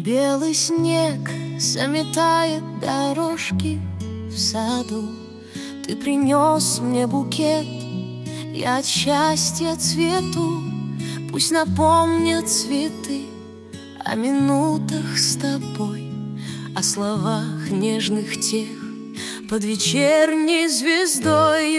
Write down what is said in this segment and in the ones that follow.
Белый снег заметает дорожки в саду. Ты принес мне букет, я от счастья цвету. Пусть напомнят цветы о минутах с тобой, о словах нежных тех под вечерней звездой.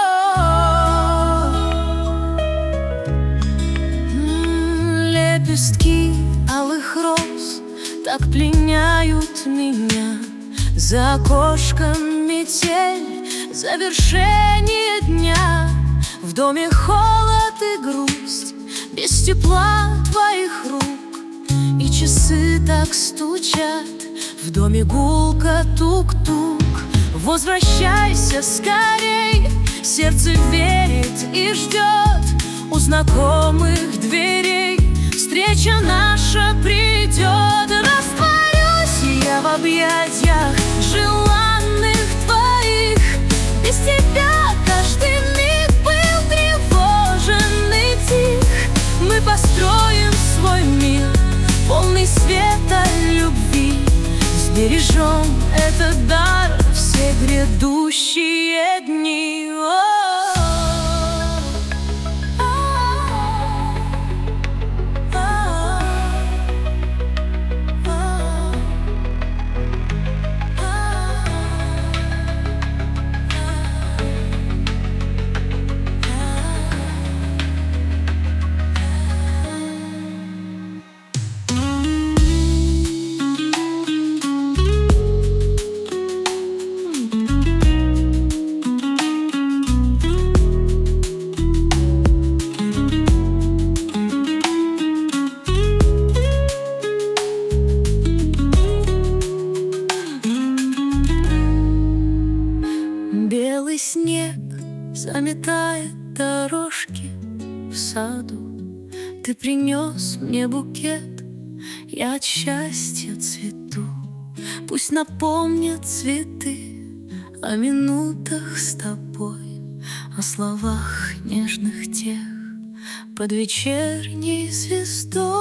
Лепестки алых роз так пленяют меня. За окошком метель, завершение дня. В доме холод и грусть, без тепла твоих рук. И часы так стучат, в доме гулко тук-тук. Возвращайся скорей, сердце верит и ждет. У знакомых дверей встреча наша придет. Растворюсь я в объятиях желанных твоих. Без тебя каждый миг был тревожен и тих. Мы построим свой мир, полный света любви. Сбережем этот дар все грядущие дни. Белый снег заметает дорожки в саду. Ты принес мне букет, я от счастья цвету. Пусть напомнят цветы о минутах с тобой, о словах нежных тех под вечерней звездой.